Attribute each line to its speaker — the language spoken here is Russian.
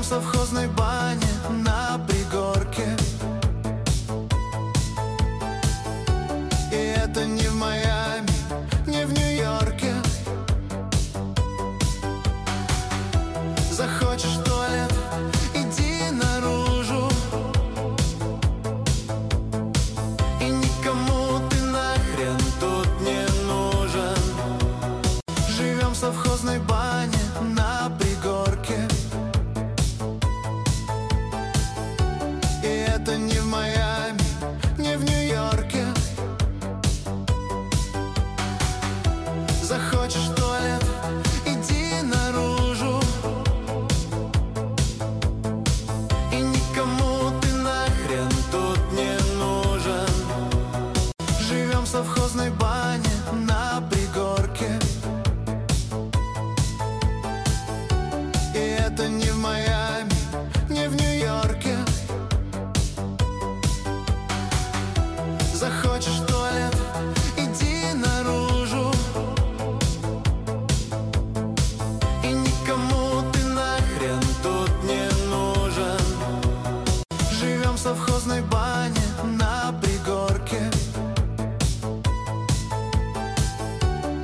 Speaker 1: в совхозной бане на пригорке. И это не в Майами, не в Нью-Йорке. Захочешь в туалет, иди наружу, и никому ты нахрен тут не нужен. Живем в совхозной бане на пригорке. И это не в Майами, не в Нью-Йорке. Захочешь в туалет, иди наружу, и никому ты нахрен тут не нужен. Живем в совхозной бане на пригорке. И это не в Майами, не в Нью-Йорке. Захочешь в туалет, иди наружу, и никому ты нахрен тут не нужен. Живем в совхозной бане